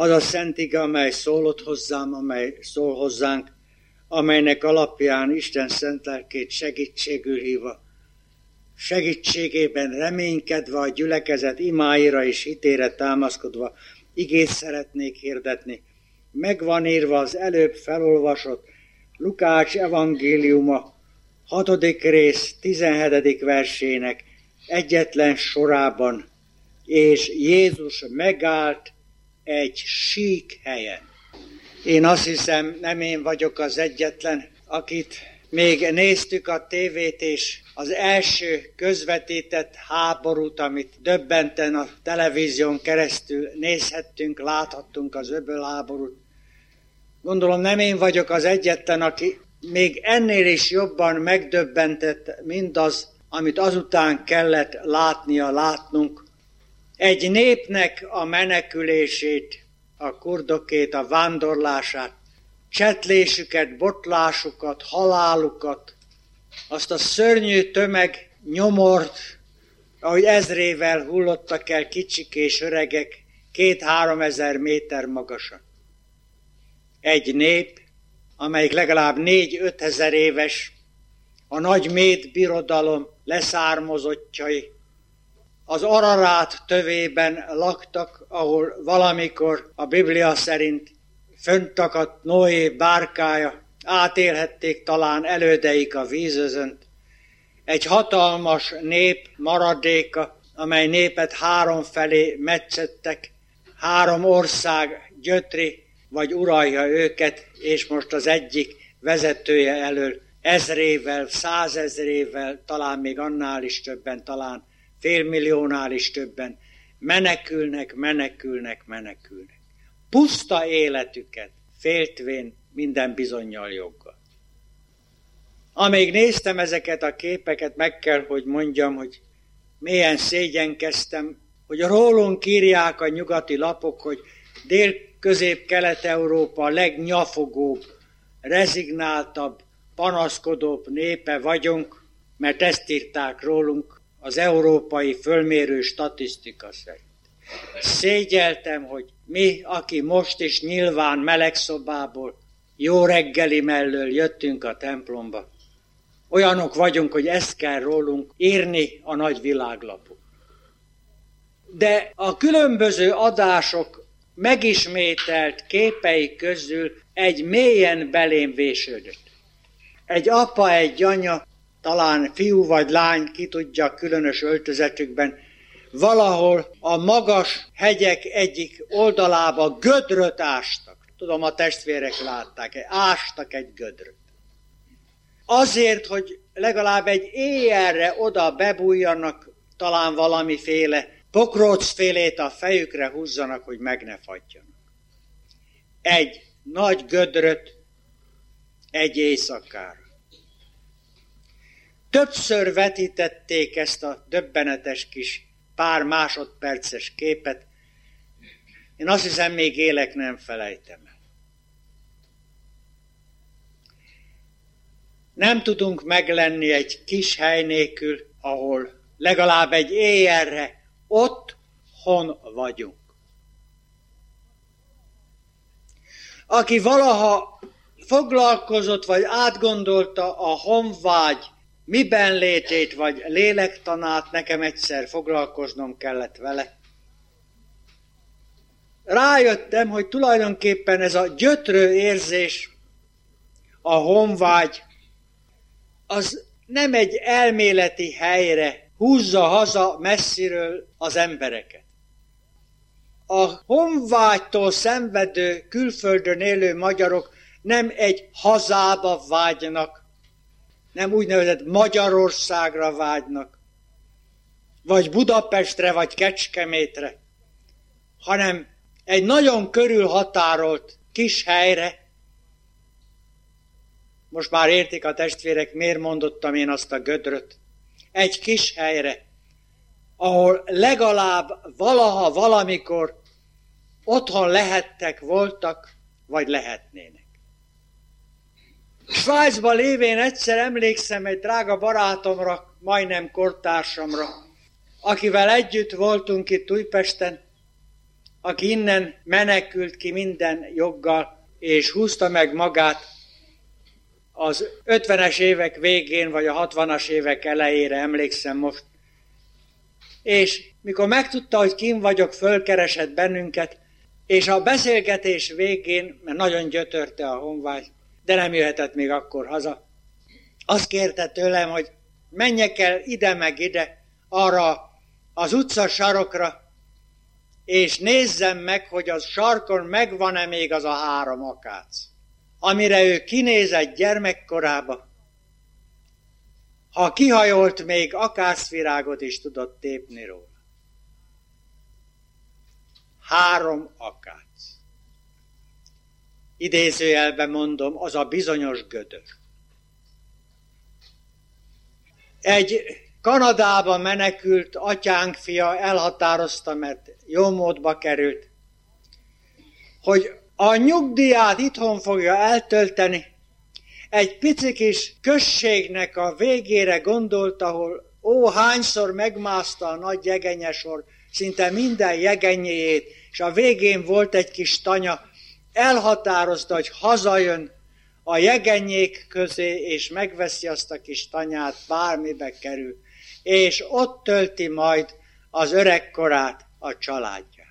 az a szent ige, amely szólott hozzám, amely szól hozzánk, amelynek alapján Isten szent lelkét segítségül hívva, segítségében reménykedve a gyülekezet imáira és hitére támaszkodva igét szeretnék hirdetni. Megvan írva az előbb felolvasott Lukács evangéliuma 6. rész 17. versének egyetlen sorában, és Jézus megállt egy sík helyen. Én azt hiszem, nem én vagyok az egyetlen, akit még néztük a tévét, és az első közvetített háborút, amit döbbenten a televízión keresztül nézhettünk, láthattunk, az öbölháborút. Gondolom, nem én vagyok az egyetlen, aki még ennél is jobban megdöbbentett mindaz, amit azután kellett látnunk. Egy népnek a menekülését, a kurdokét, a vándorlását, csetlésüket, botlásukat, halálukat, azt a szörnyű tömeg nyomort, ahogy ezrével hullottak el kicsik és öregek, 2-3 ezer méter magasan. Egy nép, amelyik legalább 4-5 ezer éves, a nagy méd birodalom leszármazottjai, az Ararát tövében laktak, ahol valamikor a Biblia szerint föntakadt Noé bárkája, átélhették talán elődeik a vízözönt. Egy hatalmas nép maradéka, amely népet 3 felé metszettek, 3 ország gyötri vagy uralja őket, és most az egyik vezetője elől 1000-ével, 100 000-ével, talán még annál is többen, talán 500 000-nál is többen menekülnek. Puszta életüket, féltvén minden bizonnyal joggal. Amíg néztem ezeket a képeket, meg kell, hogy mondjam, hogy mélyen szégyenkeztem, hogy rólunk írják a nyugati lapok, hogy Dél-Közép-Kelet-Európa a legnyafogóbb, rezignáltabb, panaszkodóbb népe vagyunk, mert ezt írták rólunk az európai fölmérő statisztika szerint. Szégyeltem, hogy mi, aki most is nyilván melegszobából, jó reggeli mellől jöttünk a templomba, olyanok vagyunk, hogy ezt kell rólunk írni a nagy világlapok. De a különböző adások megismételt képei közül egy mélyen belém vésődött. Egy apa, egy anya, talán fiú vagy lány, ki tudja, különös öltözetükben, valahol a magas hegyek egyik oldalába gödröt ástak. Tudom, a testvérek látták, ástak egy gödröt. Azért, hogy legalább egy éjjelre oda bebújjanak, talán valamiféle pokrócfélét a fejükre húzzanak, hogy meg ne fagyjanak. Egy nagy gödröt egy éjszakára. Többször vetítették ezt a döbbenetes kis pár másodperces képet. Én azt hiszem, még élek nem felejtem el. Nem tudunk meglenni egy kis hely nélkül, ahol legalább egy éjjelre otthon vagyunk. Aki valaha foglalkozott, vagy átgondolta a honvágy miben létét, vagy lélektanát, nekem egyszer foglalkoznom kellett vele. Rájöttem, hogy tulajdonképpen ez a gyötrő érzés, a honvágy, az nem egy elméleti helyre húzza haza messziről az embereket. A honvágytól szenvedő, külföldön élő magyarok nem egy hazába vágynak, nem úgynevezett Magyarországra vágynak, vagy Budapestre, vagy Kecskemétre, hanem egy nagyon körülhatárolt kis helyre. Most már értik a testvérek, miért mondottam én azt a gödröt. Egy kis helyre, ahol legalább valaha, valamikor otthon lehettek, voltak, vagy lehetnének. Svájcban lévén egyszer emlékszem egy drága barátomra, majdnem kortársamra, akivel együtt voltunk itt Újpesten, aki innen menekült ki minden joggal, és húzta meg magát az 50-es évek végén, vagy a 60-as évek elejére, emlékszem most. És mikor megtudta, hogy kim vagyok, fölkeresett bennünket, és a beszélgetés végén, mert nagyon gyötörte a honvágy, de nem jöhetett még akkor haza, azt kérte tőlem, hogy menjek el ide meg ide, arra az utca sarokra, és nézzem meg, hogy az sarkon megvan-e még az a 3 akác, amire ő kinézett gyermekkorába. Ha kihajolt, még akácvirágot is tudott tépni róla. 3 akác. Idézőjelben mondom, az a bizonyos gödör. Egy Kanadába menekült atyánk fia elhatározta, mert jó módba került, hogy a nyugdíját itthon fogja eltölteni. Egy pici kis községnek a végére gondolt, ahol hányszor megmászta a nagy jegenyesor, szinte minden jegenyéjét, és a végén volt egy kis tanya, elhatározta, hogy hazajön a jegenyék közé, és megveszi azt a kis tanyát, bármibe kerül, és ott tölti majd az öregkorát a családja.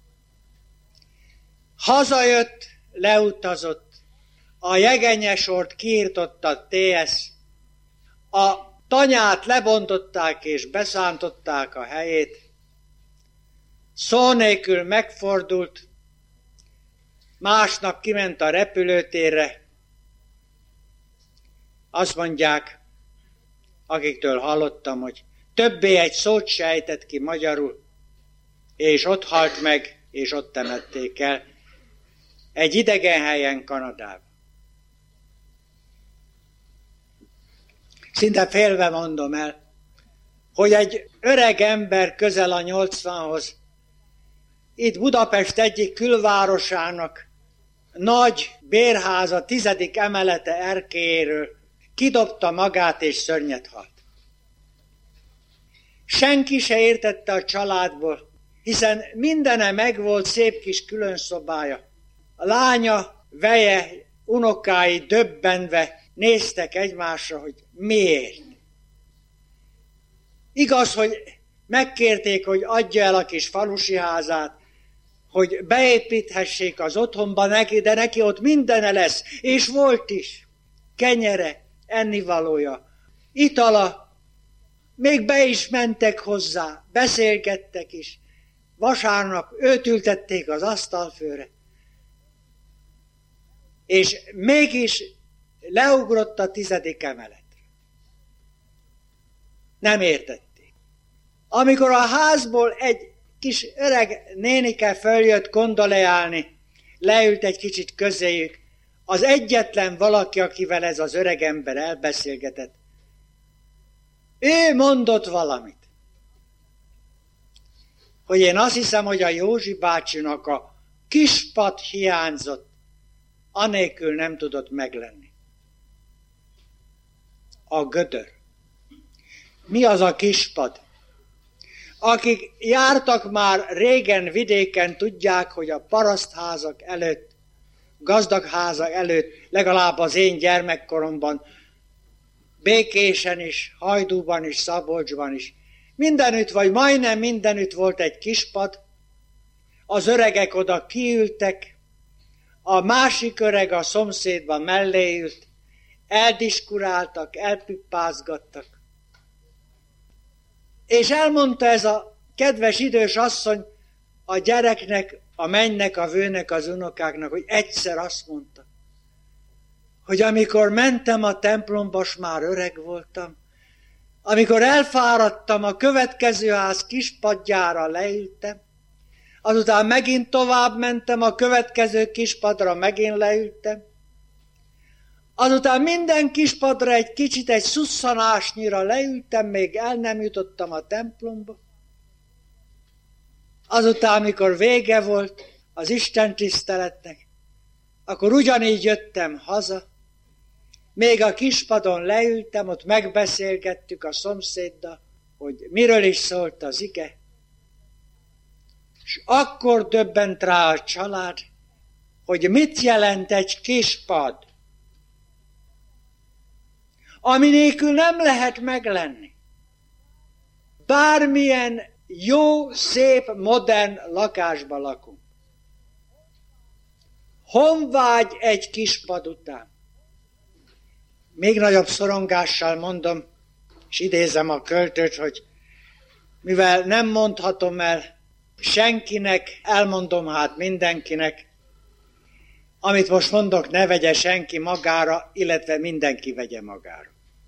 Hazajött, leutazott, a jegenyesort kiirtotta TS, a tanyát lebontották és beszántották a helyét, szó nélkül megfordult, másnap kiment a repülőtérre. Azt mondják, akiktől hallottam, hogy többé egy szót se ejtett ki magyarul, és ott halt meg, és ott temették el, egy idegen helyen Kanadában. Szinte félve mondom el, hogy egy öreg ember közel a 80-hoz, itt Budapest egyik külvárosának nagy bérháza 10. emelete erkélyéről kidobta magát és szörnyet halt. Senki se értette a családból, hiszen mindene megvolt, szép kis külön szobája. A lánya, veje, unokái döbbenve néztek egymásra, hogy miért. Igaz, hogy megkérték, hogy adja el a kis falusi házát, hogy beépíthessék az otthonba neki, de neki ott mindene lesz, és volt is. Kenyere, ennivalója, itala, még be is mentek hozzá, beszélgettek is. Vasárnap őt ültették az asztalfőre. És mégis leugrott a 10. emeletre. Nem értették. Amikor a házból egy kis öreg nénike följött gondoleálni, leült egy kicsit közéjük, az egyetlen valaki, akivel ez az öreg ember elbeszélgetett, ő mondott valamit. Hogy én azt hiszem, hogy a Józsi bácsinak a kispad hiányzott, anélkül nem tudott meglenni. A gödör. Mi az a kispad? Akik jártak már régen vidéken, tudják, hogy a parasztházak előtt, gazdagházak előtt, legalább az én gyermekkoromban, Békésen is, Hajdúban is, Szabolcsban is, mindenütt, vagy majdnem mindenütt volt egy kispad, az öregek oda kiültek, a másik öreg a szomszédban mellé ült, eldiskuráltak, elpippázgattak. És elmondta ez a kedves idős asszony a gyereknek, a mennynek, a vőnek, az unokáknak, hogy egyszer azt mondta, hogy amikor mentem a templomba, s már öreg voltam, amikor elfáradtam, a következő ház kispadjára leültem, azután megint tovább mentem, a következő kispadra megint leültem, azután minden kispadra egy kicsit, egy szusszanásnyira leültem, még el nem jutottam a templomba. Azután, amikor vége volt az Isten tiszteletnek, akkor ugyanígy jöttem haza, még a kispadon leültem, ott megbeszélgettük a szomszéddal, hogy miről is szólt az ige. És akkor döbbent rá a család, hogy mit jelent egy kis pad, ami nélkül nem lehet meglenni. Bármilyen jó, szép, modern lakásban lakunk. Honvágy egy kis pad után. Még nagyobb szorongással mondom, és idézem a költőt, hogy mivel nem mondhatom el senkinek, elmondom hát mindenkinek, amit most mondok, ne vegye senki magára, illetve mindenki vegye magára.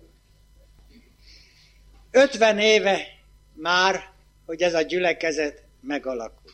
50 éve már, hogy ez a gyülekezet megalakult.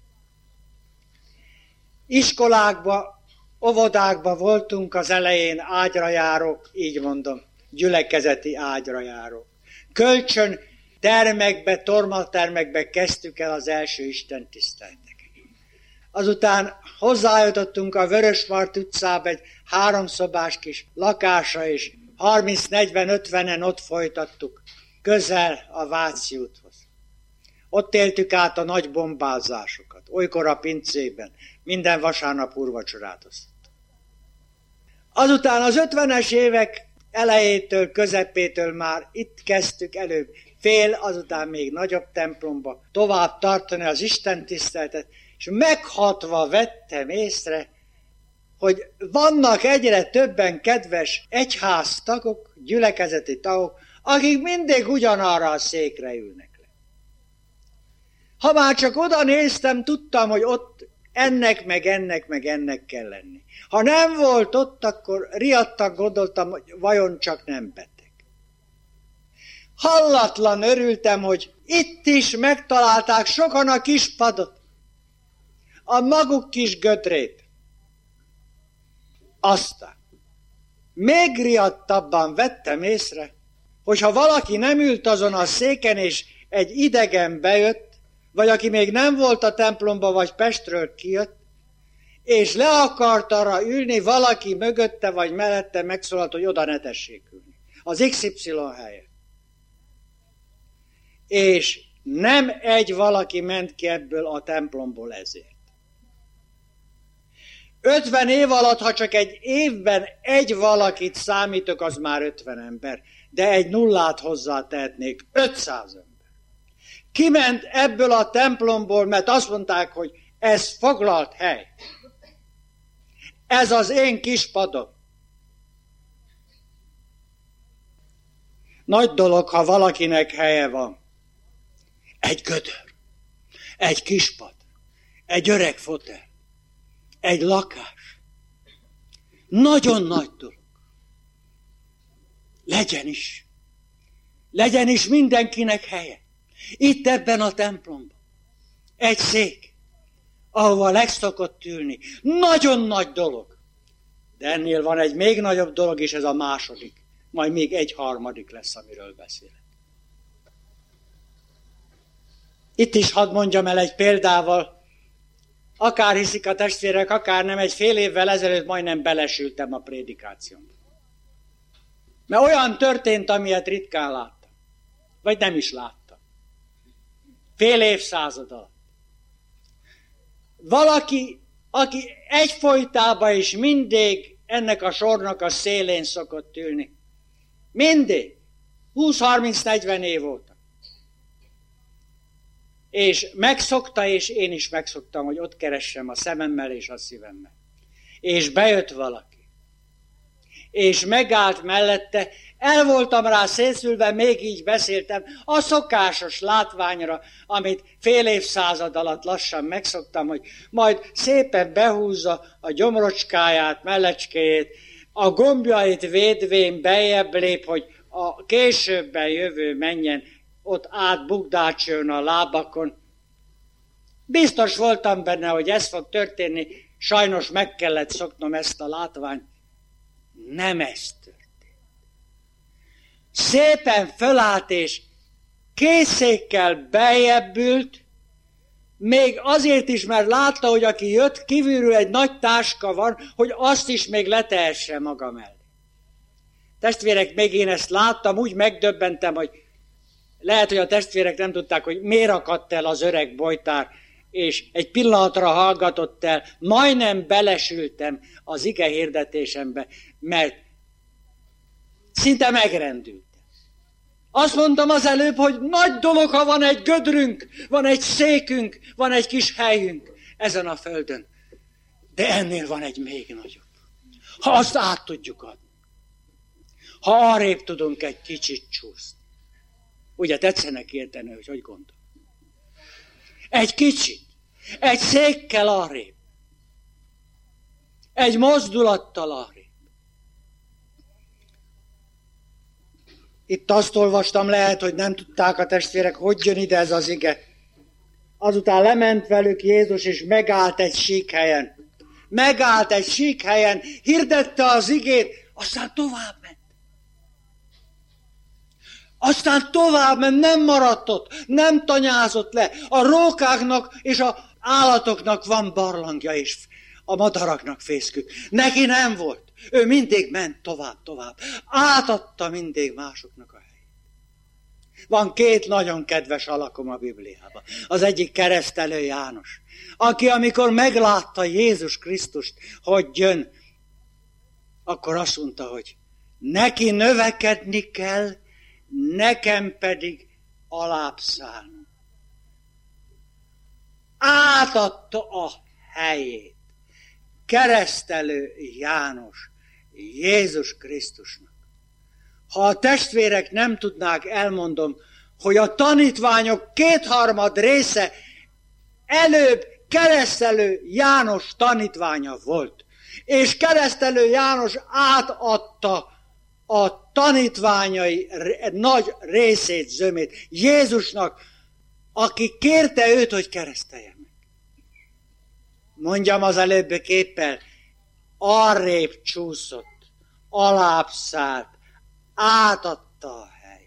Iskolákba, óvodákba voltunk az elején ágyrajárók, így mondom, gyülekezeti ágyrajárók. Kölcsön termekbe, tormatermekbe kezdtük el az első istentiszteleteket. Azután hozzájutottunk a Vörösmart utcába egy 3 szobás kis lakásra, és 30-40-50-en ott folytattuk, közel a Váci úthoz. Ott éltük át a nagy bombázásokat, olykor a pincében, minden vasárnap úrvacsorát osztottunk. Azután az 50-es évek elejétől, közepétől már itt kezdtük előbb fél, azután még nagyobb templomba tovább tartani az istentiszteletet, és meghatva vettem észre, hogy vannak egyre többen kedves egyháztagok, gyülekezeti tagok, akik mindig ugyanarra a székre ülnek le. Ha már csak oda néztem, tudtam, hogy ott ennek, meg ennek, meg ennek kell lenni. Ha nem volt ott, akkor riadtak, gondoltam, hogy vajon csak nem beteg. Hallatlan örültem, hogy itt is megtalálták sokan a kis padot, a maguk kis gödrét. Aztán még riadtabban vettem észre, hogyha valaki nem ült azon a széken, és egy idegen bejött, vagy aki még nem volt a templomba, vagy Pestről kijött, és le akart arra ülni, valaki mögötte, vagy mellette megszólalt, hogy oda ne tessék ülni. Az XY helyen. És nem egy valaki ment ki ebből a templomból ezért. 50 év alatt, ha csak egy évben egy valakit számítok, az már 50 ember, de egy nullát hozzátehetnék, 500 ember. Kiment ebből a templomból, mert azt mondták, hogy ez foglalt hely. Ez az én kis padom. Nagy dolog, ha valakinek helye van. Egy gödör, egy kispad, egy öreg fotel, egy lakás. Nagyon nagy dolog. Legyen is. Legyen is mindenkinek helye. Itt ebben a templomban. Egy szék, ahova legszokott ülni. Nagyon nagy dolog. De ennél van egy még nagyobb dolog, és ez a második. Majd még egy harmadik lesz, amiről beszélek. Itt is hadd mondjam el egy példával, akár hiszik a testvérek, akár nem, egy fél évvel ezelőtt majdnem belesültem a prédikációmba. Mert olyan történt, amilyet ritkán láttam. Vagy nem is láttam. Fél évszázad alatt. Valaki, aki egyfolytában is mindig ennek a sornak a szélén szokott ülni. Mindig. 20-30-40 év óta. És megszokta, és én is megszoktam, hogy ott keressem a szememmel és a szívemmel. És bejött valaki. És megállt mellette, el voltam rá szészülve, még így beszéltem, a szokásos látványra, amit fél évszázad alatt lassan megszoktam, hogy majd szépen behúzza a gyomrocskáját, mellecskéjét, a gombjait védvén bejjebb lép, hogy a későbben jövő menjen, ott átbukdácsoljon a lábakon. Biztos voltam benne, hogy ez fog történni, sajnos meg kellett szoknom ezt a látványt. Nem ez történt. Szépen fölállt, és készékkel bejjebb ült, még azért is, mert látta, hogy aki jött, kívülről egy nagy táska van, hogy azt is még letehesse maga mellé. Testvérek, még én ezt láttam, úgy megdöbbentem, hogy lehet, hogy a testvérek nem tudták, hogy miért akadt el az öreg bojtár és egy pillanatra hallgatott el, majdnem belesültem az ige hirdetésembe, mert szinte megrendültem. Azt mondtam az előbb, hogy nagy dolog, ha van egy gödrünk, van egy székünk, van egy kis helyünk ezen a földön. De ennél van egy még nagyobb. Ha azt át tudjuk adni. Ha arrébb tudunk egy kicsit csúszni. Ugye tetszenek érteni, hogy gondol. Egy kicsit. Egy székkel arrébb. Egy mozdulattal arrébb. Itt azt olvastam, lehet, hogy nem tudták a testvérek, hogy jön ide ez az ige. Azután lement velük Jézus, és megállt egy síkhelyen. Megállt egy síkhelyen, hirdette az igét, aztán tovább ment. Aztán tovább ment, nem maradt ott, nem tanyázott le. A rókáknak és az állatoknak van barlangja, és a madaraknak fészkük. Neki nem volt. Ő mindig ment tovább. Átadta mindig másoknak a helyét. Van két nagyon kedves alakom a Bibliában. Az egyik keresztelő János, aki amikor meglátta Jézus Krisztust, hogy jön, akkor azt mondta, hogy neki növekedni kell, nekem pedig alább szállnom. Átadta a helyét. Keresztelő János Jézus Krisztusnak. Ha a testvérek nem tudnák, elmondom, hogy a tanítványok 2/3 része előbb keresztelő János tanítványa volt. És keresztelő János átadta a tanítványai nagy részét, zömét Jézusnak, aki kérte őt, hogy keresztelje meg. Mondjam az előbbi képpel, arrébb csúszott, alább szállt, átadta a helyét.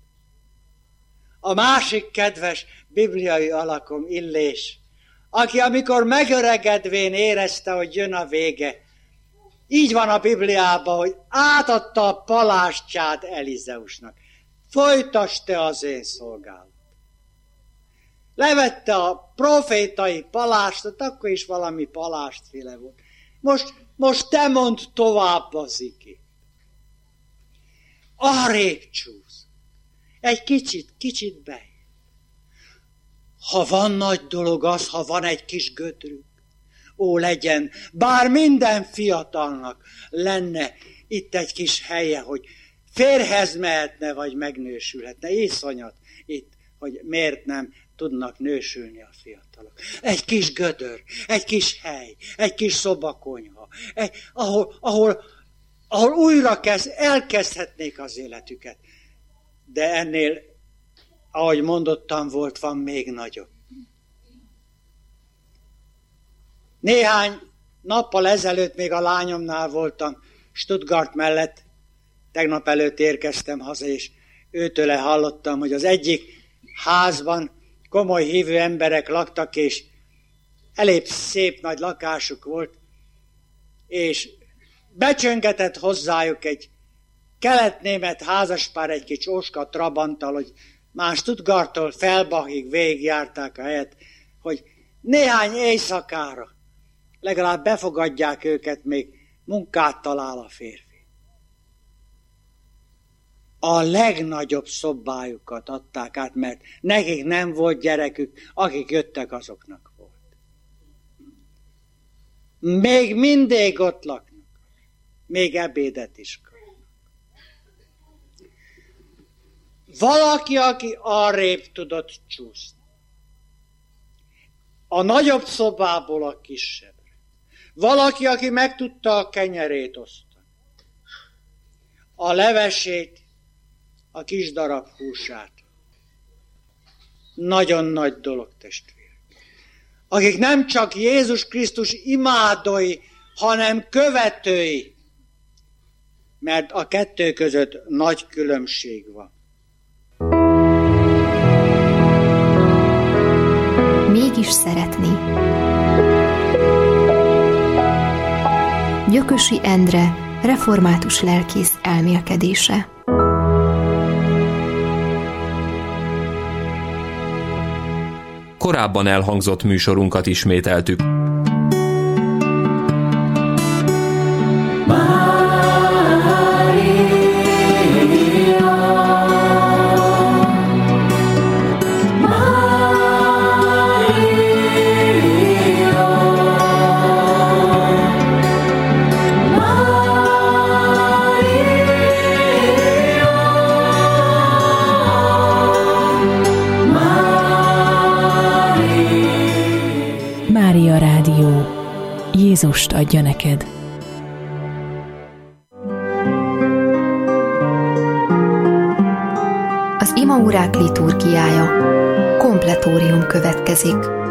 A másik kedves bibliai alakom Illés, aki amikor megöregedvén érezte, hogy jön a vége, így van a Bibliában, hogy átadta a palástját Elizeusnak. Folytasd te az én szolgálat. Levette a profétai palástot, akkor is valami palástféle volt. Most te mondd tovább az igét. Arrébb csúsz. Egy kicsit bejön. Ha van nagy dolog az, ha van egy kis gödrünk, ó legyen, bár minden fiatalnak lenne itt egy kis helye, hogy férhez mehetne, vagy megnősülhetne. Iszonyat itt, hogy miért nem tudnak nősülni a fiatalok. Egy kis gödör, egy kis hely, egy kis szobakonyha, ahol újra elkezdhetnék az életüket. De ennél, ahogy mondottam, van még nagyobb. Néhány nappal ezelőtt még a lányomnál voltam, Stuttgart mellett, tegnap előtt érkeztem haza, és őtőle hallottam, hogy az egyik házban komoly hívő emberek laktak, és elég szép nagy lakásuk volt, és becsöngetett hozzájuk egy kelet-német házaspár egy kis Oska Trabanttal, hogy már Stuttgarttól Felbachig végigjárták a helyet, hogy néhány éjszakára legalább befogadják őket, még munkát talál a férfi. A legnagyobb szobájukat adták át, mert nekik nem volt gyerekük, akik jöttek, azoknak volt. Még mindig ott laknak, még ebédet is kapnak. Valaki, aki arrébb tudott csúszni. A nagyobb szobából a kisebbre. Valaki, aki meg tudta a kenyerét osztani. A levesét, a kis darab húsát. Nagyon nagy dolog, testvérek. Akik nem csak Jézus Krisztus imádói, hanem követői. Mert a kettő között nagy különbség van. Mégis szeretni. Gyökösi Endre, református lelkész elmélkedése. korábban elhangzott műsorunkat ismételtük. Mária Rádió. Jézust adja neked. Az imaórák liturgiája. Kompletórium következik.